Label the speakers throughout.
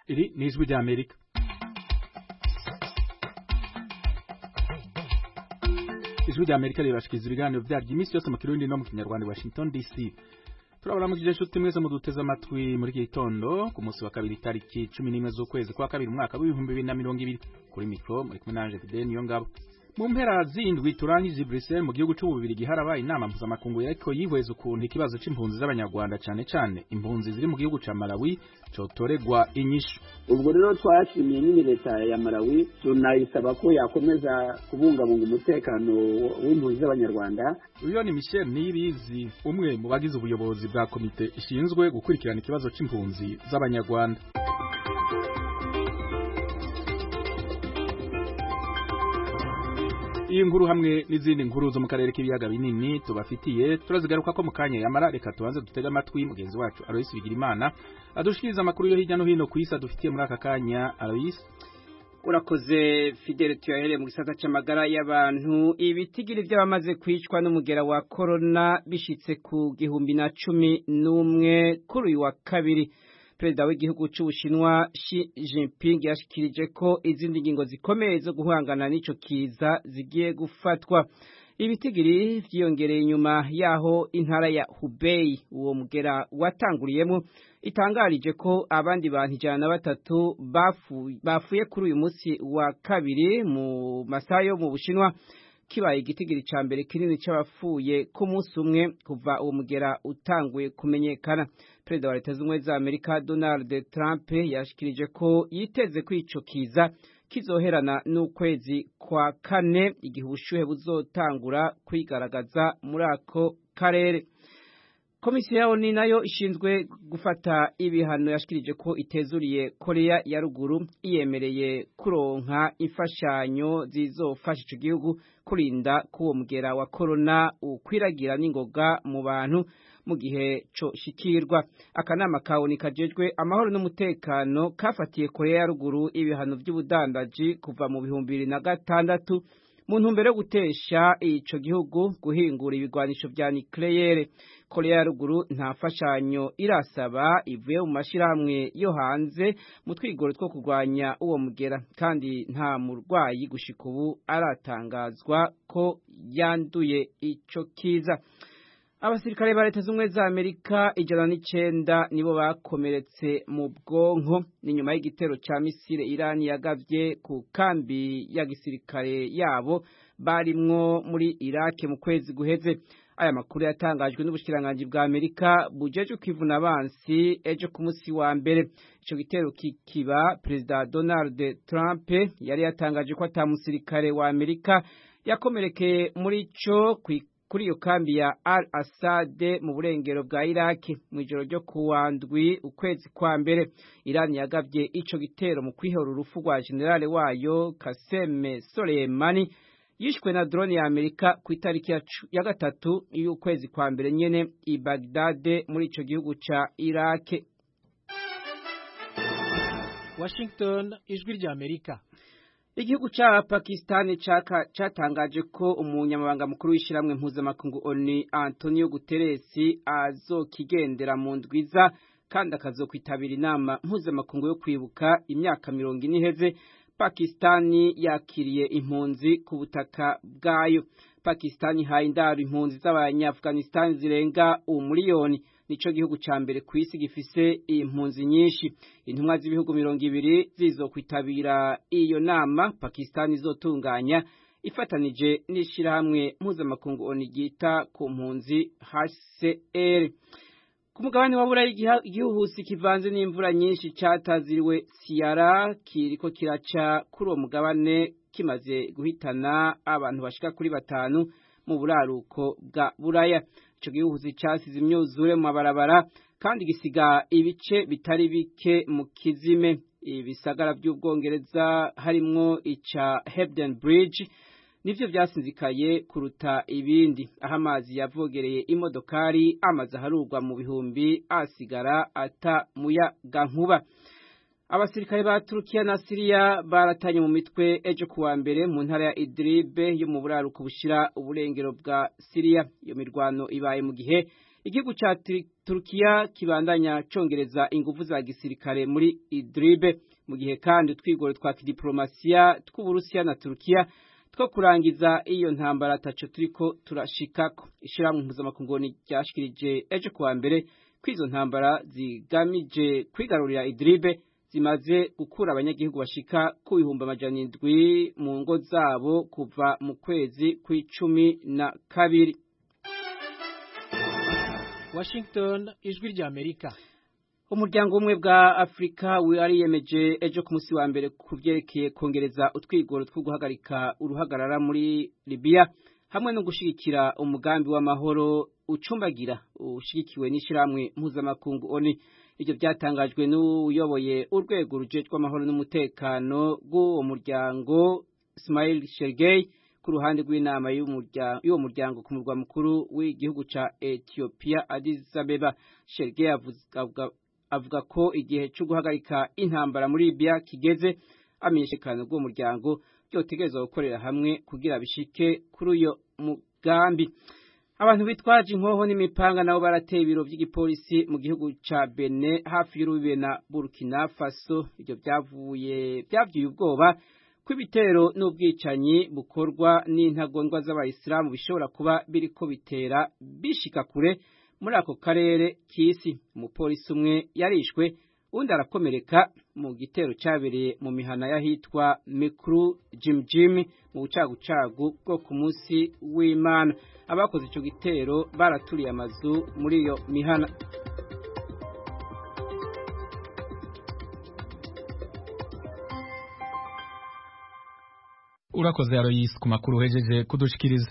Speaker 1: Iri ni Ijwi ry'Amerika. Ijwi ry'Amerika ribashikiriza ibiganiro vyaryo iminsi yose mu Kirundi no mu Kinyarwanda, Washington DC. Turabona mu gishuti mwese muduteze amatwi muri gitondo ku munsi wa kabiri tariki 11 z'ukwezi kwa kabiri umwaka wa 2020 kuri mikro muri kumwe nanje Fidel Niyongabo. Mu mpera z'indwi turangije Bruxelles mu gihugu c'Ububirigi harabaye inama mpuzamakungu yariko yihweza ukuntu ikibazo c'impunzi z'abanyarwanda cane impunzi ziri mu gihugu ca Malawi cotoregwa inyishu.
Speaker 2: Ubwo rero twashimiye nyine leta ya Malawi tunayisaba ko yakomeza kubungabunga umutekano w'impunzi z'abanyarwanda.
Speaker 1: Uyo ni Michel Niyibizi, umwe mu bagize ubuyobozi bwa komite ishinzwe gukurikirana ikibazo c'impunzi z'abanyarwanda. Iyi nkuru hamwe n'izindi nkuru zo mu karere k'ibiyaga binini tubafitiye turazigaruka ko mu kanya yamara reka tubanze dutega amatwi mugenzi wacu Alois Bigirimana adushikiriza amakuru yo hirya no hino ku isi dufitiye muri aka kanya. Alois,
Speaker 3: urakoze Fidel. Tuyahere mu gisata c'amagara y'abantu, ibitigiri by'abamaze kwicwa n'umugera wa corona bishitse ku 1011 kuri uyu wa kabiri. Perezida w'igihugu c'Ubushinwa Xi Jinping yashikirije ko izindi ngingo zikomeye zo guhangana n'ico kiza zigiye gufatwa. Ibitigiri vyiyongereye inyuma yaho intara ya Hubei uwo mugera watanguriyemo itangarije ko abandi bantu 103 bafuye kuri uyu munsi wa kabiri mu masaha yo mu Bushinwa, kibaye igitigiri ca mbere kinini c'abafuye ku munsi umwe kuva uwo mugera utanguye kumenyekana. Perezida wa Leta Zunze Ubumwe za Amerika Donald Trump yashikirije ko yiteze ko ico kiza kizoherana n'ukwezi kwa kane igihe ubushuhe buzotangura kwigaragaza muri ako karere. Komisiyo ya ONU nayo ishinzwe gufata ibihano yashikirije ko itezuriye Korea ya ruguru iyemereye kuronka imfashanyo zizofasha ico gihugu kurinda kuwo mugera wa corona ukwiragira n'ingoga mu bantu mu gihe co shikirwa. Akanama ka ONU kajejwe amahoro n'umutekano kafatiye Korea ya ruguru ibihano by'ubudandaji kuva mu 2006 mu ntumbero yo gutesha ico gihugu guhingura ibigwanisho vya nucleaire. Korea ya ruguru nta fashanyo irasaba ivuye mu mashirahamwe yo hanze mu twigoro two kurwanya uwo mugera, kandi nta murwayi gushika ubu aratangazwa ko yanduye ico kiza. Abasirikare ba Leta Zunze Ubumwe za Amerika 109 nibo bakomeretse mu bwonko ni nyuma y'igitero ca misile Iran yagavye ku kambi ya gisirikare yabo barimwo muri Iraq mu kwezi guheze. Aya makuru yatangajwe n'ubushikiranganje bwa Amerika bujeje kwivuna abansi ejo ku munsi wa mbere. Ico gitero kikiba Perezida Donald Trump yari yatangaje ko atamusirikare wa Amerika yakomerekeye muri co kuri iyo kambi ya Al-Assad mu burengero bwa Iraq mu ijoro ryo kuwa ndwi ukwezi kwa mbere. Iran yagavye ico gitero mu kwihora urufu rwa generale wayo Qasem Soleimani yishwe na drone ya Amerika ku itariki ya gatatu y'ukwezi kwa mbere nyene i Baghdad muri ico gihugu ca Iraq.
Speaker 4: Washington, Ijwi ry'Amerika.
Speaker 3: Igihugu ca Pakistan catangaje ko umunyamabanga mukuru w'ishiramwe mpuzamakungu ONU Antonio Guterres azokigendera mu ndwiza kandi akazokwitabira inama mpuzamakungu yo kwibuka imyaka 40 iheze Pakistani yakiriye impunzi ku butaka bwayo. Pakistani haye indaro impunzi z'Abanya-Afghanistan zirenga 1 miliyoni. Nico gihugu ca mbere ku isi gifise impunzi nyinshi. Intumwa z'ibihugu 200 zizokwitabira iyo nama Pakistani izotunganya ifatanije n'ishirahamwe mpuzamakungu ONU gita ku mpunzi HCR. Ku mugabane wa Burayi igihuhusi kivanze n'imvura nyinshi cataziriwe Ciara kiriko kiraca kuri uwo mugabane kimaze guhitana abantu bashika kuri 5 mu buraruko bwa Buraya. Ico gihuhusi casize imyuzure mu mabarabara kandi gisiga ibice bitari bike mu kizime. Ibisagara by'Ubwongereza harimwo ica Hebden Bridge nivyo vyasinzikaye kuruta ibindi, aho amazi yavogereye imodokari amazi aharurwa mu bihumbi asigara ata muyaga nkuba. Abasirikare ba Turkiya na Syria baratanye mu mitwe ejo kuwa mbere mu ntara ya Idlib yo mu buraruko bushira uburengero bwa Syria. Iyo mirwano ibaye mu gihe igihugu ca Turkiya kibandanya congereza ingufu za gisirikare muri Idlib mu gihe kandi utwigoro twa kidiplomasiya tw'Uburusiya na Turkiya two kurangiza iyo ntambara ataco turiko turashikako. Ishirahamwe mpuzamakungu ryashikirije ejo kuwa mbere kwizo ntambara zigamije kwigarurira Idlib zimaze gukura abanyagihugu bashika ku 700 mu ngo zabo kuva mu kwezi kwa12.
Speaker 4: Washington, ijwi rya Amerika.
Speaker 3: Umuryango umwe bwa Afrika wariyemeje ejo ku munsi wa mbere kuvyerekeye kongereza utwigoro two guhagarika uruhagarara muri Libya hamwe no gushigikira umugambi w'amahoro ucumbagira ushigikiwe n'ishiramwe mpuzamakungu ONU. Ivyo byatangajwe n'uyoboye urwego rujejwe amahoro n'umutekano bw'uwo muryango Ismail Shergey ku ruhande rw'inama y'uwo muryango ku murwa mukuru w'igihugu ca Ethiopia Addis Abeba. Shergey avuga ko igihe cyo guhagarika intambara muri Libya kigeze, amenyeshekana bw'uwo muryango byotegerezwa gukorera hamwe kugira bishike kuri uyo mugambi. Abantu bitwaje inkoho n'imipanga nabo barateye ibiro by'igipolisi mu gihugu ca Benin hafi y'urubibe na Burkina Faso. Ibyo byavyuye ubwoba kw'ibitero n'ubwicanyi bukorwa n'intagondwa z'abayisilamu bishobora kuba biriko bitera bishika kure muri ako karere k'isi. Umupolisi umwe yarishwe, undi arakomereka mu gitero cyabereye mu mihana yahitwa Mikru Jimjim mu bucagucagu bwo ku munsi w'Imana. Abakoze ico gitero baraturiye amazu muri iyo mihana.
Speaker 1: Urakoze Aloyse ku makuru hejeje kudushikiriza.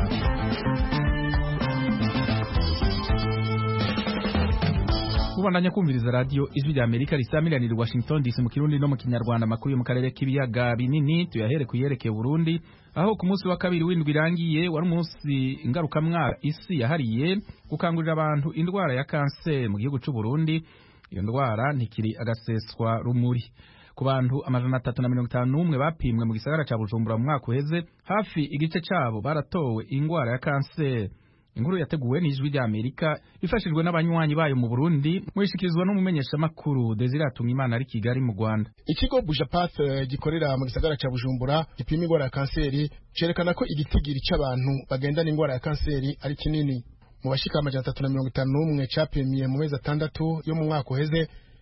Speaker 1: Ubandanya kumviriza radio Ijwi rya Amerika risamiraniye Washington DC mu Kirundi no mu Kinyarwanda. Makuru yo mu karere k'ibiyaga binini tuyahere kuyerekeye Burundi, aho ku munsi wa kabiri w'indwi irangiye wari umunsi ingarukamwaka isi yahariye gukangurira abantu indwara ya kanseri mu gihugu c'u Burundi. Iyo ndwara ntikiri agaseswa rumuri. Ku bantu 351 bapimwe mu gisagara ca Bujumbura mu mwaka uheze, hafi igice cabo baratowe ingwara ya kanseri. Inkuru yateguwe n'Ijwi rya Amerika ifashijwe n'abanywanyi bayo mu Burundi, mwishikirizwa n'umumenyesha makuru Desire Atungimana ari Kigali mu Rwanda.
Speaker 5: Ikigo Bujapath gikorera mu gisagara ca Bujumbura gipima ingwara ya kanseri cerekana ko igitigiri c'abantu bagendana ingwara ya kanseri ari kinini. Mu bashika 351 capimiye mu mezi 6 yo mu mwaka uheze,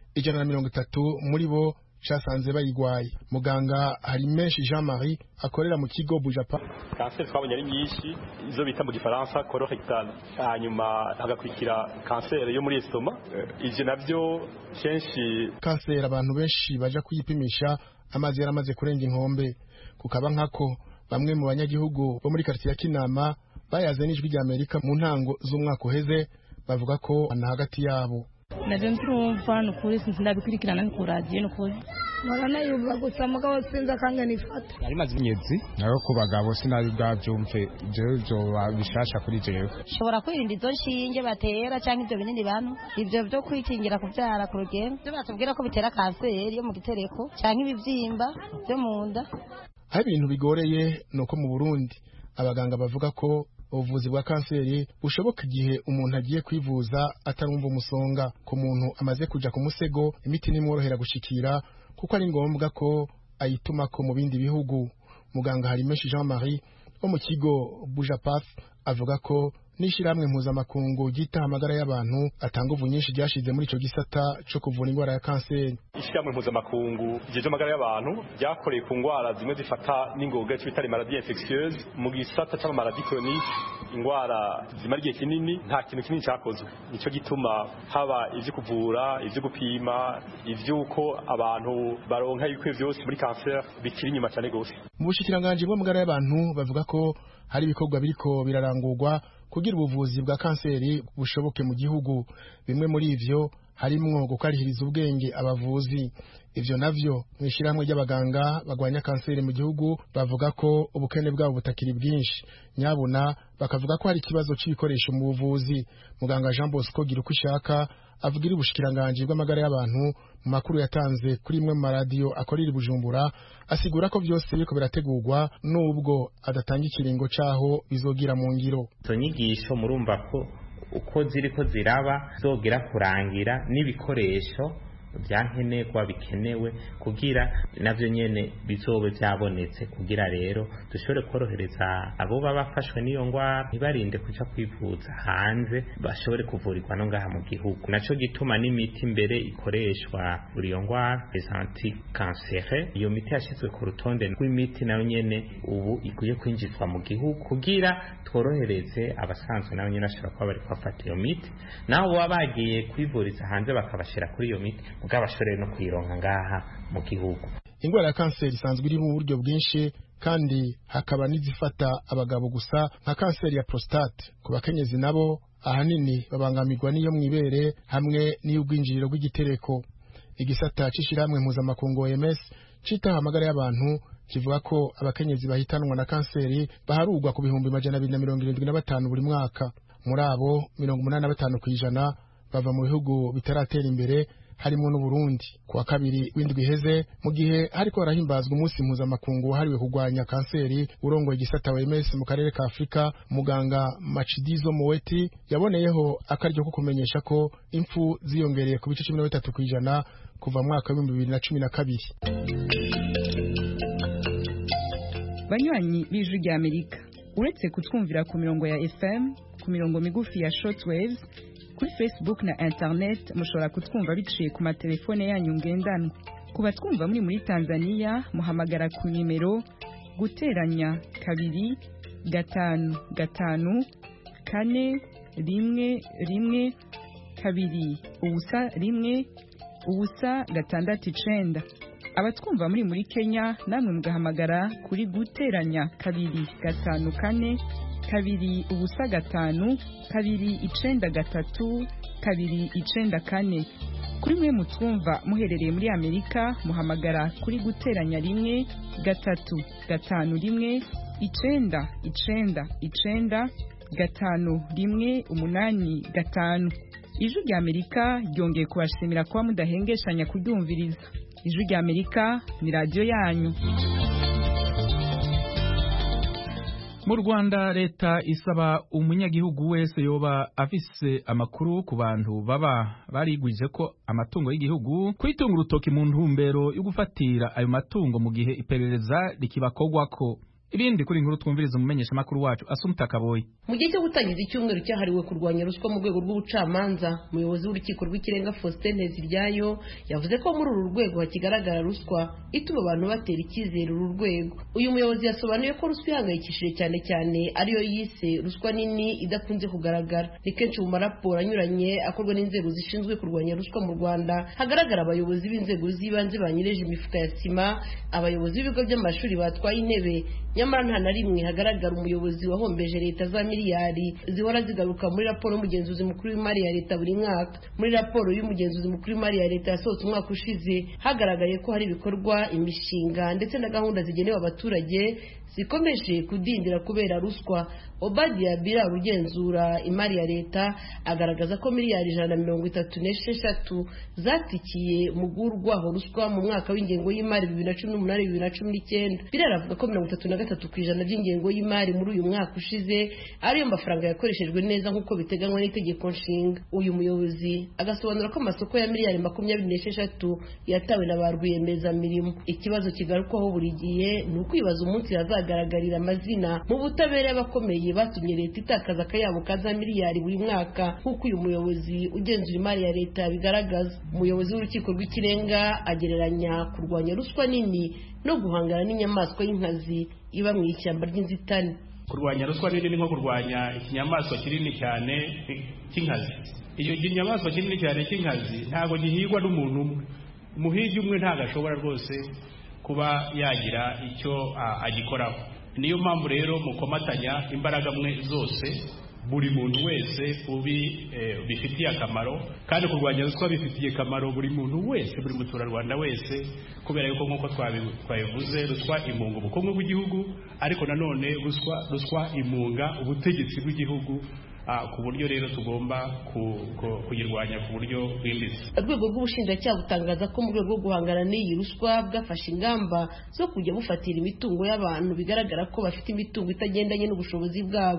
Speaker 5: 130 muri bo casanze bayigwaye. Muganga Harimeshi Jean-Marie akorera mu kigo Bujapath.
Speaker 6: Kanseri twabonye ari nyinshi, izo bita mu gifaransa colorectal, hanyuma hagakurikira kanseri yo muri estoma. Ivyo navyo kenshi
Speaker 5: kanseri abantu benshi baja kuyipimisha amazi yaramaze kurenga inkombe. Kukaba nkako bamwe mu banyagihugu bo muri quartier ya Kinama bayaze n'Ijwi rya Amerika mu ntango z'umwaka uheze bavuga ko ana hagati yabo.
Speaker 7: Navyo nturumva nukuri sindabikurikirana ku radio nukuri.
Speaker 8: Marana yuba gusa mugabo sinza kanga nifata.
Speaker 9: Yari maze imyezi nayo ku bagabo sinari bwavyumve byo bishasha kuri jewe.
Speaker 7: Shobora kwirinda izo nshinge batera canke ivyo binini bantu ivyo byo kwikingira kuvyara ku rugendo. Byo batubwira ko bitera kanseri yo mu gitereko canke ibivyimba byo mu nda.
Speaker 5: Hari ibintu bigoreye nuko mu Burundi abaganga bavuga ko ubuvuzi bwa kanseri bushoboka igihe umuntu agiye kwivuza atarumva umusonga. Ku muntu amaze kuja ku musego imiti nimworohera gushikira kuko ari ngombwa ko ayitumako mu bindi bihugu. Muganga Harimeshi Jean-Marie wo mu kigo Bujapath avuga ko n'ishiramwe mpuzamakungu gita amagara y'abantu atanga uvu nyinshi ryashize muri ico gisata co kuvura ingwara ya kanseri.
Speaker 6: Ishiramwe mpuzamakungu jeje amagara y'abantu ryakoreye ku ngwara zimwe zifata n'ingoga c'ibitari maladie infectieuse mu gisata c'ama maladie chronique, ingwara zimara igihe kinini nta kintu kinini cyakozwe. Nico gituma haba ivyo kuvura, ivyo gupima, ivyuko abantu baronka ibikwiye vyose muri kanseri bikiri inyuma cyane gose.
Speaker 5: Mu bushikiranganje bw'amagara y'abantu bavuga ko hari ibikorwa biriko birarangurwa kugira ubuvuzi bwa kanseri bushoboke mu gihugu. Bimwe muri ivyo harimwo gukarihiriza ubwenge abavuzi. Ivyo navyo mwishirahamwe ry'abaganga bagwanya kanseri mu gihugu bavuga ko ubukene bwabo butakiri bwinshi. Nyabuna bakavuga ko hari ikibazo c'ibikoresho mu buvuzi. Muganga Jean Bosco Girukushaka avugira ubushikiranganje bw'amagara y'abantu mu makuru yatanze kuri imwe mu radio akorera Bujumbura, asigura ko byose biriko birategurwa nubwo adatanga ikiringo caho bizogira mu ngiro.
Speaker 10: Tonyigisho murumva ko uko ziriko ziraba zogera kurangira n'ibikoresho byankenerwa bikenewe kugira navyo nyene bizobe byabonetse kugira rero dushobore korohereza abo baba bafashwe n'iyo ngwara ntibarinde kuja kwivuza hanze bashobore kuvurirwa no ngaha mu gihugu naco gituma n'imiti mbere ikoreshwa buri iyo ngwara anti-cancere iyo miti yashizwe ku rutonde rw'imiti nayo nyene ubu ikwiye kwinjizwa mu gihugu kugira tworohereze abasanzwe nayo nyene bashobora kuba bari kwafata iyo miti naho baba bagiye kwivuriza hanze bakabashira kuri iyo miti bw'abashoreye no kuyironka ngaha mu gihugu.
Speaker 5: Ingwara ya kanseri isanzwe iri mu buryo bwinshi kandi hakaba n'izifata abagabo gusa nka kanseri ya prostate. Ku bakenyezi nabo ahanini babangamirwa n'iyo mwibere hamwe n'iy'ubwinjiriro bw'igitereko. Igisata c'ishirahamwe mpuzamakungu OMS citaho amagara y'abantu kivuga ko abakenyezi bahitanwa na kanseri baharugwa ku bihumbi 275 buri mwaka. Muri abo 85% bava mu bihugu bitaratera imbere harimo n'u Burundi. Kuwa kabiri w'indwi iheze mu gihe hariko harahimbazwa umunsi mpuzamakungu wahariwe kurwanya kanseri urongoye igisata OMS mu karere ka Afrika muganga Machidizo Moeti yaboneyeho akaryo ko kumenyesha ko impfu ziyongereye ku bice 13% kuva mu mwaka wa 2012.
Speaker 11: Banywanyi b'Ijwi rya Amerika uretse kutwumvira ku mirongo ya FM ku mirongo migufi ya shortwaves kuri Facebook na internet mushobora kutwumva biciye ku matelefone yanyu ngendanwa. Kuba twumva muri Tanzania muhamagara ku nimero guteranya 2 5 5 4 1 1 2 ubusa 1 ubusa 6 abatwumva muri Kenya namwe mugahamagara kuri guteranya 2 5 4 kabiri ubusa 5 kabiri 93 kabiri 94. Kuri mwe mutwumva muherereye muri Amerika muhamagara kuri guteranya 1 3 5 1 9 9 5 1 8 5. Ijwi rya Amerika ryongeye kubashimira kuba mudahengeshanya kuryumviriza. Ijwi rya Amerika ni radio yanyu.
Speaker 1: Mu Rwanda leta isaba umunyagihugu wese yoba afise amakuru ku bantu baba barigwije ko amatungo y'igihugu kwitunga urutoki mu ntumbero yo gufatira ayo matungo mu gihe iperereza rikibakogwako. Ibindi kuri inkuru twumviriza umumenyesha makuru wacu Asumta Kaboyi.
Speaker 12: Mu gihe cyo gutangiza icyumweru cyahariwe kurwanya ruswa mu rwego rw'ubucamanza, umuyobozi w'urukiko rw'ikirenga Faustin Nteziryayo yavuze ko muri uru rwego hakigaragara ruswa ituma abantu batera icyizere uru rwego. Uyu muyobozi yasobanuye ko ruswa ihangayikishije cyane cyane ariyo yise ruswa nini idakunze kugaragara. Ni kenshi mu maraporo anyuranye akorwa n'inzego zishinzwe kurwanya ruswa mu Rwanda hagaragara abayobozi b'inzego z'ibanze banyireje imifuka ya sima, abayobozi b'ibigo by'amashuri batwaye intebe, nyamara nta na rimwe hagaragara umuyobozi wahombeje leta za miliyari zihora zigaruka muri raporo y'umugenzuzi mukuru w'imari ya leta buri mwaka. Muri raporo y'umugenzuzi mukuru w'imari ya leta yasohotse umwaka ushize hagaragaye ko hari ibikorwa, imishinga ndetse na gahunda zigenewe abaturage zikomeje kudindira kubera ruswa. Obadia Bira ugenzura imari ya leta agaragaza ko miliyari 136 zatikiye mu gurwaho ruswa mu mwaka w'ingengo y'imari 2018-2019. Bira aravuga ko 33% by'ingengo y'imari muri uyu mwaka ushize ariyo mafaranga yakoreshejwe neza nk'uko biteganywa n'itegeko nshinga. Uyu muyobozi agasobanura ko amasoko ya miliyari 26 yatawe na ba rwiyemezamirimo. Ikibazo kigarukwaho buri gihe ni ukwibaza umunsi hazagaragarira amazina mu butabera y'abakomeye batumye leta itakaza akayabo kaza miliyari buri mwaka nk'uko uyu muyobozi ugenzura imari ya leta bigaragaza. Umuyobozi w'urukiko rw'ikirenga agereranya kurwanya ruswa nini no guhangana n'inyamaswa y'inkazi iba mu ishyamba ry'inzitane.
Speaker 13: Kurwanya ruswa nini ni nko kurwanya ikinyamaswa kinini cyane cy'inkazi. Iyo kinyamaswa kinini cyane cy'inkazi ntago gihigwa n'umuntu umwe. Umuhigi umwe ntago ashobora rwose kuba yagira icyo agikoraho. Niyo mpamvu rero mukomatanya imbaraga mwe zose buri muntu wese bifitiye akamaro, kandi kurwanya ruswa bifitiye akamaro buri muntu wese, buri muturarwanda wese, kubera yuko nk'uko twabivuze ruswa imunga ubukungu bw'igihugu, ariko nanone ruswa imunga ubutegetsi bw'igihugu, ku buryo rero tugomba kuyirwanya ku buryo bwimbitse.
Speaker 12: Urwego rw'ubushinjacyaha butangaza ko mu rwego rwo guhangana n'iyi ruswa bwafashe ingamba zo kujya bufatira imitungo y'abantu bigaragara ko bafite imitungo itagendanye n'ubushobozi bwabo.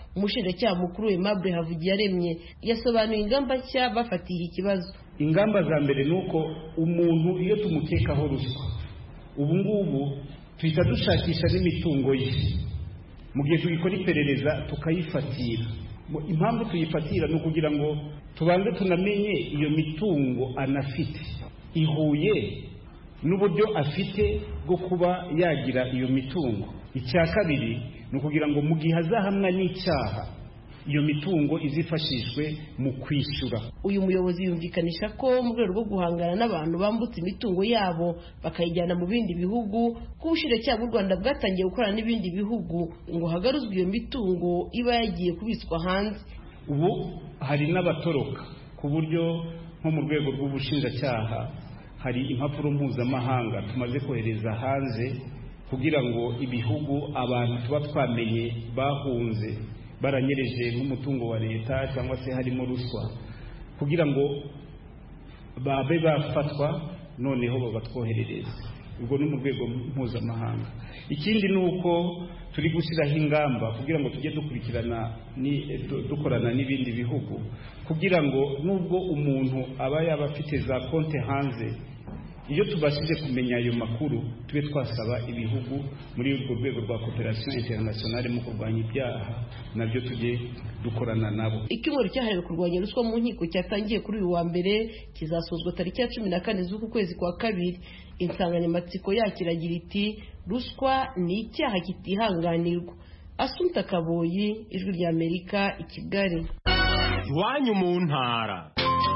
Speaker 12: umushinjacyaha mukuru Aimable Havugiyaremye yasobanuye ingamba nshya bafatiye ikibazo.
Speaker 13: Ingamba za mbere nuko umuntu iyo tumukekaho ruswa ubu ngubu tuhita dushakisha n'imitungo ye, mu gihe tugikora iperereza tukayifatira. Impamvu tuyifatira ni ukugira ngo tubanze tunamenye iyo mitungo anafite ihuye n'uburyo afite bwo kuba yagira iyo mitungo. Icya kabiri ni ukugira ngo mu gihe azahamwa n'icyaha iyo mitungo izifashishwe mu kwishyura.
Speaker 12: Uyu muyobozi yumvikanisha ko mu rwego rwo guhangana n'abantu bambutse imitungo yabo bakayijyana mu bindi bihugu, ko ubushinjacyaha bw'u Rwanda bwatangiye gukorana n'ibindi bihugu ngo hagaruzwe iyo mitungo iba yagiye kubitswa hanze.
Speaker 13: Ubu hari n'abatoroka ku buryo nko mu rwego rw'ubushinjacyaha hari impapuro mpuzamahanga tumaze kohereza hanze kugira ngo ibihugu abantu tuba twamenye bahunze baranyereje nk'umutungo wa leta cyangwa se harimo ruswa kugira ngo babe bafatwa noneho babatwoherereze. Ubwo ni mu rwego mpuzamahanga. Ikindi ni uko turi gushyiraho ingamba kugira ngo tujye dukurikirana dukorana n'ibindi bihugu kugira ngo nubwo umuntu aba yaba afite za konti hanze, iyo tubashije kumenya ayo makuru tube twasaba ibihugu muri urwo rwego rwa coopération internationale mu kurwanya ibyaha nabyo tujye dukorana nabo.
Speaker 12: Icyumweru cyahariwe kurwanya ruswa mu nkiko cyatangiye kuri uyu wa mbere kizasozwa tariki ya 14 z'uku kwezi kwa kabiri. Insanganyamatsiko yakiragira iti ruswa ni icyaha kitihanganirwa. Assumpta Kaboyi, Ijwi rya Amerika, i Kigali.
Speaker 14: Iwanyu mu ntara.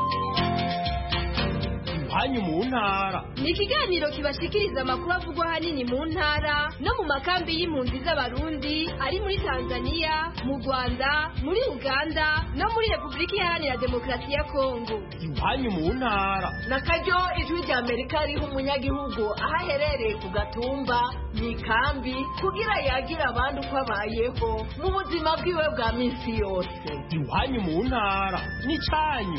Speaker 14: Iwanyu mu ntara
Speaker 15: ni ikiganiro kibashikiriza amakuru avugwa hanini mu ntara no mu makambi y'impunzi z'abarundi ari muri Tanzania, mu Rwanda, muri Uganda no muri Repubulika Iharanira Demokarasi ya Kongo.
Speaker 14: Iwanyu mu ntara
Speaker 16: nakaryo Ijwi rya Amerika riha umunyagihugu aho aherereye ku gatumba mu ikambi kugira yagira abandi uko abayeho mu buzima bwiwe bwa minsi yose.
Speaker 14: Iwanyu mu ntara ni cyanyu.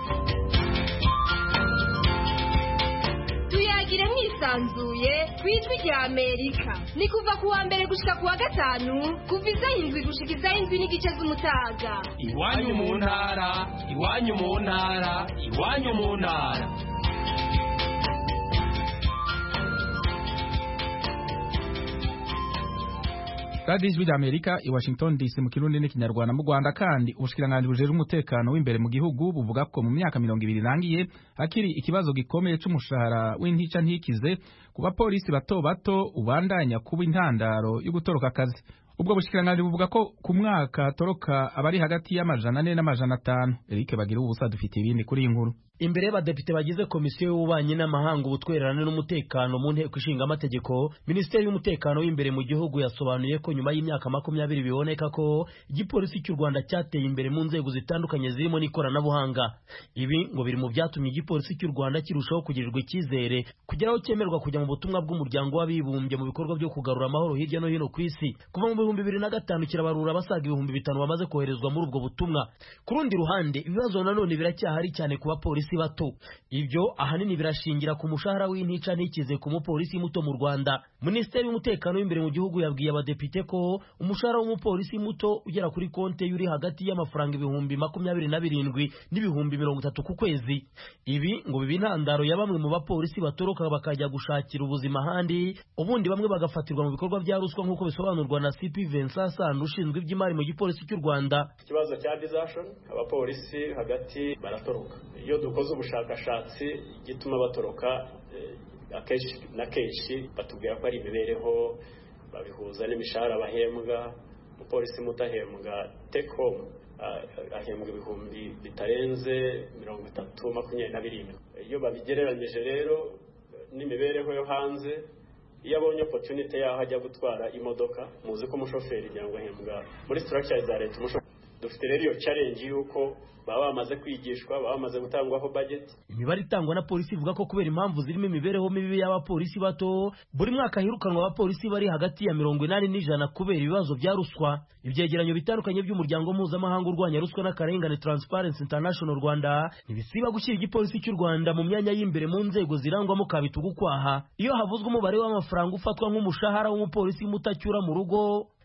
Speaker 15: Tuyagire mwisanzuye ku Ijwi rya Amerika. Ni kuva ku wa mbere gushika ku wa gatanu kuva isaha 7 gushika isaha 7 n'igice z'umutaga.
Speaker 14: Iwanyu mu ntara, iwanyu mu ntara, iwanyu mu ntara.
Speaker 1: Radio Ijwi rya Amerika i Washington DC mu Kirundi n'ikinyarwanda. Mu Rwanda kandi ubushikiranganji bujejwe umutekano w'imbere mu gihugu buvuga ko mu myaka 20 irangiye hakiri ikibazo gikomeye c'umushahara w'intica ntikize ku bapolisi bato bato ubandanya kuba intandaro yo gutoroka akazi. Ubwo bushikiranganji buvuga ko ku mwaka toroka abari hagati y'amajana 4 n'amajana 5. Eric Bagira ubusa dufite ibindi kuri inkuru.
Speaker 17: Imbere y'abadepite bagize komisiyo y'ububanyi n'amahanga ubutwererane n'umutekano mu nteko ishinga amategeko, Minisiteri y'umutekano w'imbere mu gihugu yasobanuye ko nyuma y'imyaka 20 biboneka ko igipolisi cy'u Rwanda cyateye imbere mu nzego zitandukanye zirimo n'ikoranabuhanga. Ibi ngo biri mu byatumye igipolisi cy'u Rwanda kirushaho kugirirwa icyizere kugeraho cyemerwa kujya mu butumwa bw'umuryango w'abibumbye mu bikorwa byo kugarura amahoro hirya no hino ku isi. Kuva mu 2005 kirabarura abasaga 5,000 bamaze koherezwa muri ubwo butumwa. Ku rundi ruhande ibibazo nanone biracyahari cyane ku bapolisi bato. Ibyo ahanini birashingira ku mushahara w'intica ntikize ku mupolisi muto mu Rwanda. Minisiteri y'umutekano w'imbere mu gihugu yabwiye abadepite ko umushahara w'umupolisi muto ugera kuri konte yuri hagati y'amafaranga 27,000 n'ibihumbi 30 ku kwezi. Ibi ngo bibi intandaro ya bamwe mu bapolisi batoroka bakajya gushakira ubuzima ahandi, ubundi bamwe bagafatirwa mu bikorwa bya ruswa nk'uko bisobanurwa na CP Vincent Sano ushinzwe iby'imari mu gipolisi cy'u Rwanda.
Speaker 18: Ikibazo cya desertion, abapolisi hagati baratoroka. Iyo dukoze ubushakashatsi gituma batoroka akenshi na kenshi batubwira ko ari imibereho, babihuza n'imishahara bahembwa. Umupolisi mutahembwa take home ahembwa ibihumbi bitarenze 30-27. Iyo babigereranyije rero n'imibereho yo hanze, iyo abonye opportunity yaho ajya gutwara imodoka, muzi ko umushoferi cyangwa ahembwa muri structure za leta. Dufite rero iyo challenge yuko baba bamaze kwigishwa, baba bamaze gutangwaho budget.
Speaker 17: Imibare itangwa na polisi ivuga ko kubera impamvu zirimo imibereho mibi y'abapolisi bato, buri mwaka hirukanwa abapolisi bari hagati ya 80 n'ijana kubera ibibazo bya ruswa. Ibyegeranyo bitandukanye by'umuryango mpuzamahanga urwanya ruswa n'akarengane Transparency International Rwanda ntibisiba gushyira igipolisi cy'u Rwanda mu myanya y'imbere mu nzego zirangwamo kabitugu kwaha. Iyo havuzwe umubare w'amafaranga ufatwa nk'umushahara w'umupolisi mutacyura mu rugo,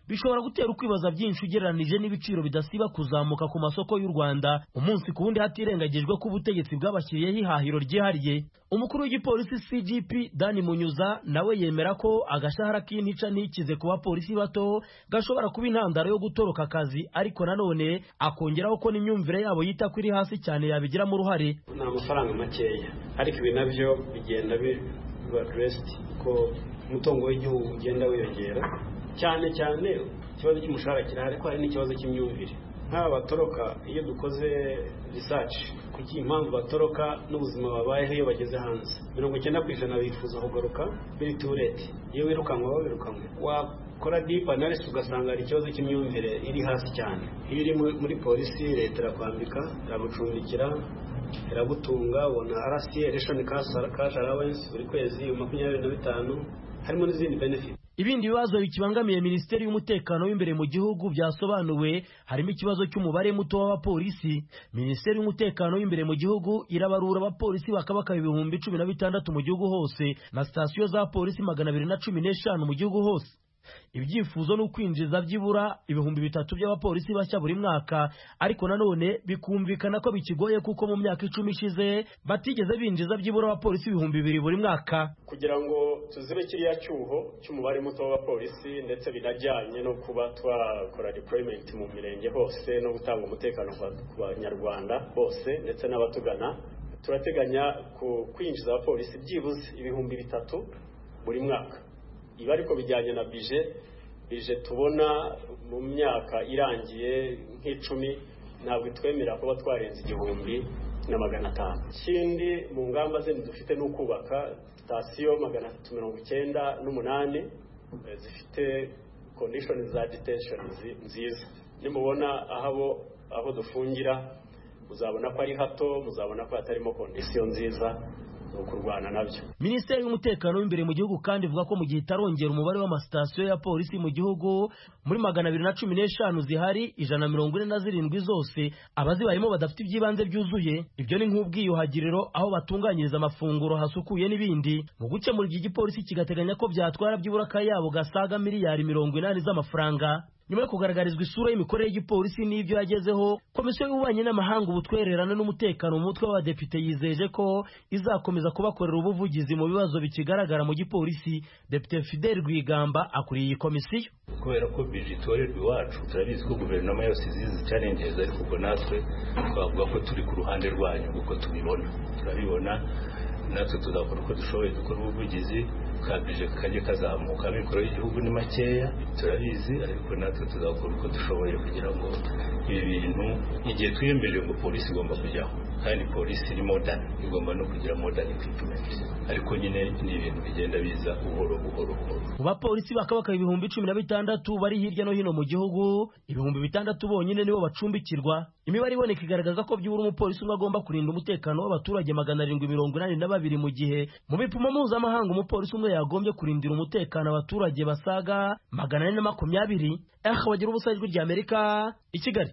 Speaker 17: bishobora gutera ukwibaza byinshi ugereranije n'ibiciro bidasiba kuzamuka ku masoko y'u Rwanda umunsi ku wundi hatirengagijwe ko ubutegetsi bwabashyiriyeho ihahiro ryihariye. Umukuru w'igipolisi CGP Dani Munyuza nawe yemera ko agashahara k'intica ntikize ku bapolisi bato gashobora kuba intandaro yo gutoroka akazi, ariko nanone akongeraho ko n'imyumvire yabo yita kuri hasi cyane yabigiramo uruhare.
Speaker 18: Ni amafaranga makeya, ariko ibi nabyo bigenda biba addressed ko umutungo w'igihugu ugenda wiyongera cyane cyane. Ikibazo cy'umushahara kirahari, ariko hari n'ikibazo cy'imyumvire. Nk'aba batoroka, iyo dukoze research kuki impamvu batoroka n'ubuzima babayeho iyo bageze hanze, 90% bifuza kugaruka biri turete. Iyo wirukanwa wakora deep analysis ugasanga hari ikibazo cy'imyumvire iri hasi cyane. Iyo iri muri polisi, leta irakwambika, iragucumbikira, iragutunga, ubona RCA ration cash allowance buri kwezi 25, harimo n'izindi benefit.
Speaker 17: Ibindi bibazo bikibangamiye Minisiteri y'Umutekano w'imbere mu gihugu byasobanuwe harimo ikibazo cy'umubare muto w'abapolisi. Minisiteri y'Umutekano w'imbere mu gihugu irabarura abapolisi bakabaka 16,000 mu gihugu hose na sitasiyo za polisi 215 mu gihugu hose. Ibyifuzo no kwinjiza byibura 3,000 by'abapolisi bashya buri mwaka, ariko nanone bikumvikana ko bikigoye kuko mu myaka 10 ishize batigeze binjiza byibura abapolisi 2,000 buri mwaka.
Speaker 18: Kugira ngo tuzibe kiriya cyuho cy'umubare muto w'abapolisi, ndetse binajyanye no kuba twakora deployment mu mirenge hose no gutanga umutekano ku Banyarwanda bose ndetse n'abatugana, turateganya kwinjiza abapolisi byibuze 3,000 buri mwaka. Ibi ariko bijyanye na bije tubona mu myaka irangiye nk'icumi ntabwo itwemera kuba twarenze 1,500. Ikindi mu ngamba zindi dufite no kubaka sitasiyo 398 zifite conditions za detention nziza. Nimubona aho dufungira muzabona ko ari hato, muzabona ko hatarimo condition nziza kurwana nabyo.
Speaker 17: Minisiteri y'Umutekano w'imbere mu gihugu kandi ivuga ko mu gihe itarongera umubare w'amasitasiyo ya polisi mu gihugu, muri 215 zihari 147 zose abazibayemo badafite ibyibanze byuzuye. Ibyo ni nk'ubwiyuhagiriro, aho batunganyiriza amafunguro hasukuye n'ibindi. Mu gukemura iki gipolisi kigateganya ko byatwara byibura akayabo gasaga miliyari 80 z'amafaranga. Nyuma yo kugaragarizwa isura y'imikorere y'igipolisi n'ibyo yagezeho, Komisiyo y'Ububanyi n'Amahanga, Ubutwererane n'Umutekano mu mutwe w'abadepite yizeje ko izakomeza kubakorera ubuvugizi mu bibazo bikigaragara mu gipolisi. Depite Fidel Rwigamba akuriye iyi komisiyo.
Speaker 19: Kubera ko bije itorerwa iwacu, turabizi ko guverinoma yose izizi challenges, ariko ubwo natwe twavuga ko turi ku ruhande rwanyu kuko turabibona natwe tuzakora uko dushoboye dukora ubuvugizi. Kabije kajye kazamuka, amikoro y'igihugu ni makeya turabizi, ariko natwe tuzakora uko dushoboye kugira ngo ibi bintu, igihe twiyemeje ngo polisi igomba kujyaho, kandi polisi ni modern, igomba no kugira modern equipment, ariko nyine ni ibintu bigenda biza buhoro buhoro.
Speaker 17: Mu bapolisi bakabaka 16,000 bari hirya no hino mu gihugu, 600 bonyine nibo bacumbikirwa. Imibare iboneka igaragaza ko byibura umupolisi umwe agomba kurinda umutekano w'abaturage 782 mu gihe mu bipimo mpuzamahanga umupolisi umwe yagombye kurindira umutekano abaturage basaga 420. Bagira ubusa ijwi rya Amerika i Kigali.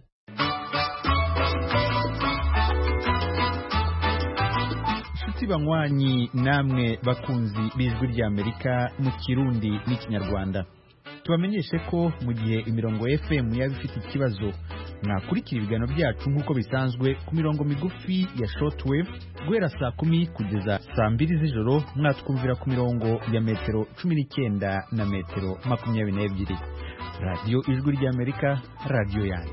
Speaker 20: Shuti banywanyi namwe bakunzi b'ijwi rya Amerika mu Kirundi n'Ikinyarwanda, tubamenyeshe ko mu gihe imirongo FM yaba ifite ikibazo, mwakurikira ibiganiro byacu nk'uko bisanzwe ku mirongo migufi ya shortwave guhera saa 10 kugeza saa 2 z'ijoro. Mwatwumvira ku mirongo ya metero 19 na metero 22. Radio Ijwi rya Amerika, radio yanyu.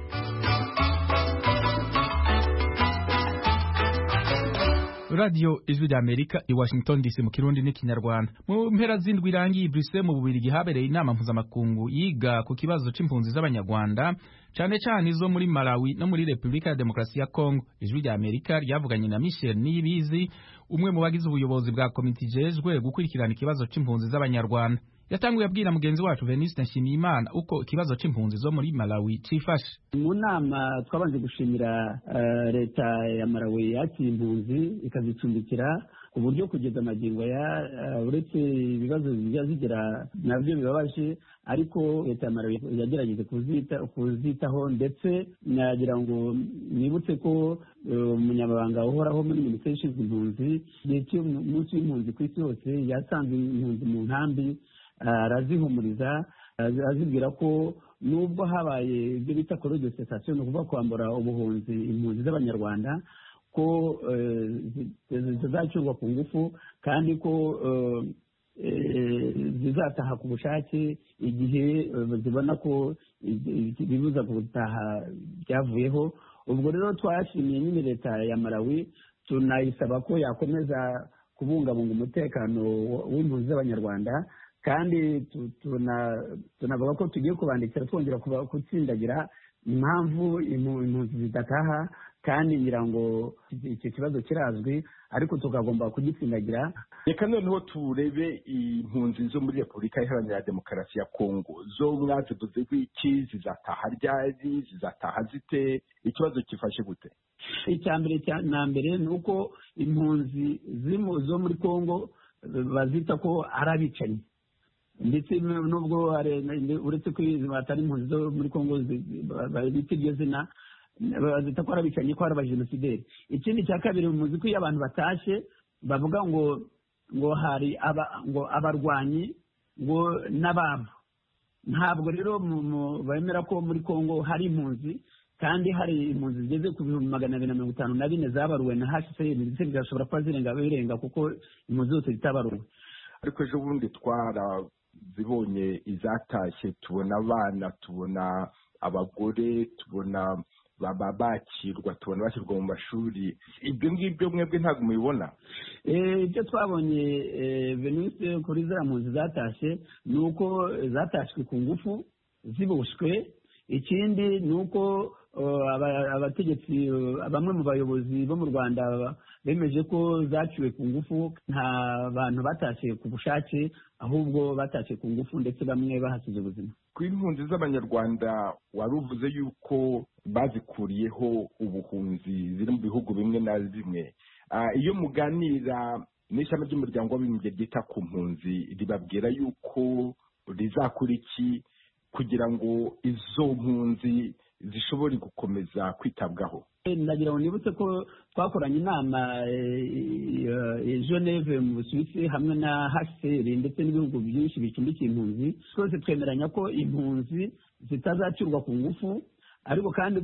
Speaker 1: Radio Ijwi rya Amerika i Washington DC mu Kirundi n'Ikinyarwanda. Mu mpera z'indwi irangiye Brussels mu Bubiligi habereye inama mpuzamakungu yiga ku kibazo c'impunzi z'Abanyarwanda, cyane cyane izo muri Malawi no muri Repubulika ya Demokarasi ya Kongo. Ijwi rya Amerika ryavuganye na Michel Niyibizi, umwe mu bagize ubuyobozi bwa komite ijejwe gukurikirana ikibazo c'impunzi z'Abanyarwanda. Yatanguye abwira mugenzi wacu Veniste Nshimiyimana uko ikibazo c'impunzi zo muri Malawi cifashe.
Speaker 2: Mu nama twabanje gushimira leta ya Malawi yakira impunzi ikazicumbikira ku buryo kugeza amagingo ya uretse ibibazo zigira nabyo bibabaje, ariko leta ya Malawi yagerageje kuzitaho, ndetse nagira ngo nibutse ko umunyamabanga uhoraho muri Minisiteri ishinzwe impunzi igihe cy'umunsi w'impunzi ku isi hose yasanze impunzi mu nkambi, arazihumuriza azibwira ko nubwo habaye ibyo bita koro de cessation, ni ukuvuga kwambura ubuhunzi impunzi z'abanyarwanda, ko zizacurwa ku ngufu kandi ko zizataha ku bushake igihe zibona ko ibibuza gutaha byavuyeho. Ubwo rero twashimiye nyine leta ya Malawi, tunayisaba ko yakomeza kubungabunga umutekano w'impunzi z'abanyarwanda, kandi tunavuga ko tugiye kubandikira twongera gutsindagira impamvu impunzi zidataha, kandi ngira ngo icyo kibazo kirazwi ariko tukagomba kugitsindagira.
Speaker 21: Reka noneho turebe impunzi zo muri Repubulika Iharanira Demokarasi ya Kongo, zo mwazivuze iki, zizataha ryari, zizataha zite, ikibazo kifashe gute?
Speaker 2: Icya mbere na mbere ni uko impunzi zo muri Kongo bazita ko ari abicanyi, ndetse nubwo uretse ko batari impunzi zo muri Kongo bita iryo zina, bazita ko ari abicanyi, ko ari abajenosideri. Ikindi cya kabiri, muzi ko iyo abantu batashe bavuga ngo hari abarwanyi ngo n'ababo. Ntabwo rero bemera ko muri Kongo hari impunzi, kandi hari impunzi zigeze ku 254 zabaruwe na HCR, ndetse bigashobora kuba birenga kuko impunzi zose zitabaruwe.
Speaker 21: Ariko ejo bundi twarazibonye izatashye, tubona abana, tubona abagore, tubona bakirwa, tubona bashyirwa mu mashuri. Ibyo ngibyo mwebwe ntabwo mubibona?
Speaker 2: Ibyo twabonye Venise kuri za mpunzi zatashye ni uko zatashywe ku ngufu ziboshwe. Ikindi ni uko abategetsi, bamwe mu bayobozi bo mu Rwanda bemeje ko zaciwe ku ngufu. Nta bantu batashye ku bushake, ahubwo batashye ku ngufu, ndetse bamwe bahasize ubuzima.
Speaker 21: Ku impunzi z'abanyarwanda wari uvuze yuko bazikuriyeho ubuhunzi, ziri mu bihugu bimwe na bimwe. Iyo muganira n'ishami ry'umuryango w'abibumbye ryita ku mpunzi, ribabwira yuko rizakora iki kugira ngo izo mpunzi zishobore gukomeza kwitabwaho?
Speaker 2: Ndagira ngo nibutse ko twakoranye inama Geneve mu Busuwisi hamwe na HCR ndetse n'ibihugu byinshi bicumbikiye impunzi. Twese twemeranya ko impunzi zitazacurwa ku ngufu, ariko kandi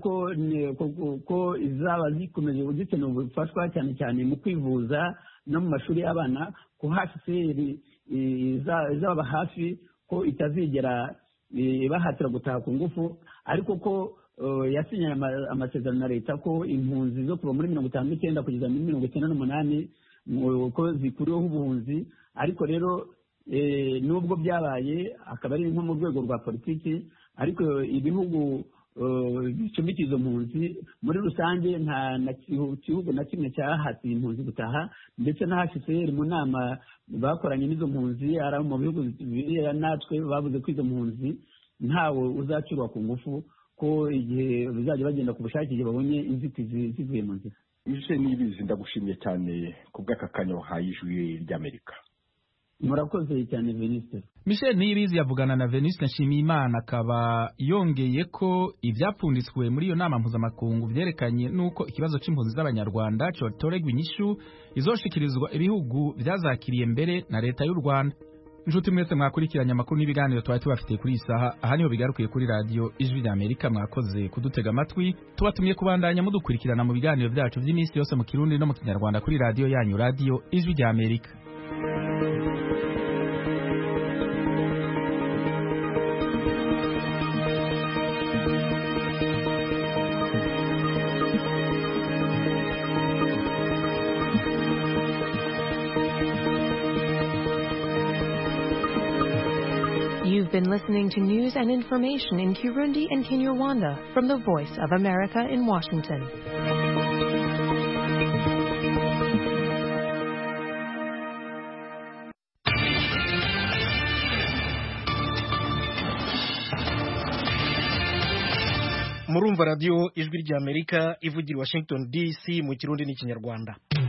Speaker 2: ko izaba zikomeje zikeneye ubufashwa cyane cyane mu kwivuza no mu mashuri y'abana, ko HCR izaba hafi, ko itazigera bahatira gutaha ku ngufu, ariko ko yasinyanye amasezerano na leta ko impunzi zo kuva muri 59 kugeza muri 98 ko zikuriweho ubuhunzi. Ariko rero nubwo byabaye akaba ari nko mu rwego rwa politiki, ariko ibihugu bicumbikiye izo mpunzi muri rusange nta gihugu na kimwe cyahatiye impunzi gutaha, ndetse na HCR mu nama bakoranye n'izo mpunzi ari mu bihugu biriya natwe bavuze ko izo mpunzi ntawe uzacurwa ku ngufu, ko igihe bizajya bagenda ku bushake igihe babonye inzitizi zivuye mu nzira.
Speaker 21: Michel Niyibizi, ndagushimiye cyane ku bw'aka kanya wahaye Ijwi ry'Amerika.
Speaker 2: Murakoze cyane Veniste.
Speaker 1: Michel Niyibizi yavugana na Veniste Nshimiyimana, akaba yongeye ko ibyapfunditswe muri iyo nama mpuzamakungu byerekanye nuko ikibazo cy'impunzi z'abanyarwanda cyotoregwa inyishu izoshikirizwa ibihugu byazakiriye mbere na leta y'u Rwanda. Inshuti mwese mwakurikiranye amakuru n'ibiganiro twari tubafitiye kuri isaha, aha niho bigarukiye kuri radio Ijwi ry'Amerika. Mwakoze kudutega amatwi, tubatumye kubandanya mudukurikirana mu biganiro byacu by'iminsi yose mu Kirundi no mu Kinyarwanda kuri radio yanyu, radio Ijwi ry'Amerika.
Speaker 22: You've been listening to news and information in Kirundi and Kinyarwanda from the Voice of America in Washington.
Speaker 4: Murumva radio Ijwi ry'Amerika ivugira Washington DC mu Kirundi n'Ikinyarwanda.